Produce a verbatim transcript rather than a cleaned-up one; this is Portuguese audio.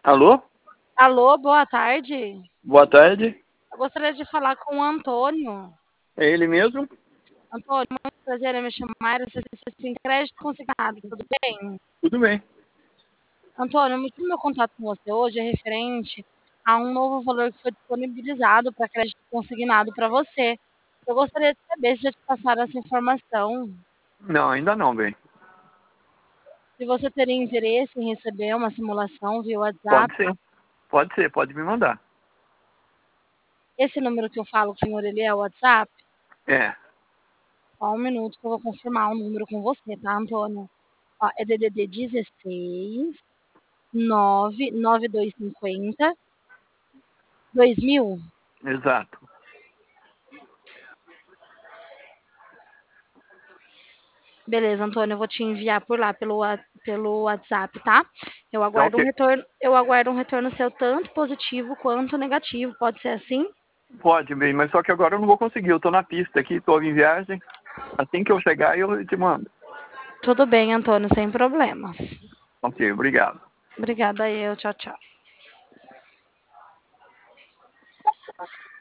Alô? Alô, boa tarde. Boa tarde. Eu gostaria de falar com o Antônio. É ele mesmo? Antônio, muito prazer em me chamar. Você tem crédito consignado, tudo bem? Tudo bem. Antônio, o motivo do meu contato com você hoje é referente a um novo valor que foi disponibilizado para crédito consignado para você. Eu gostaria de saber se já te passaram essa informação. Não, ainda não, bem. Se você teria interesse em receber uma simulação via WhatsApp. Pode ser. Pode ser, pode me mandar. Esse número que eu falo com o senhor, ele é o WhatsApp? É, Só um minuto que eu vou confirmar o número com você, tá, Antônio? Ó, é D D D dezesseis, nove nove dois cinco zero, dois mil. exato. Beleza, Antônio, eu vou te enviar por lá pelo, wa- pelo WhatsApp, tá? Eu Tá aguardo um ok. retorno, eu aguardo um retorno seu tanto positivo quanto negativo. Pode ser assim? Pode, bem, mas só que agora eu não vou conseguir. Eu tô na pista aqui, tô em viagem. Assim que eu chegar, eu te mando. Tudo bem, Antônio, sem problemas. Ok, obrigado. Obrigada eu, tchau, tchau.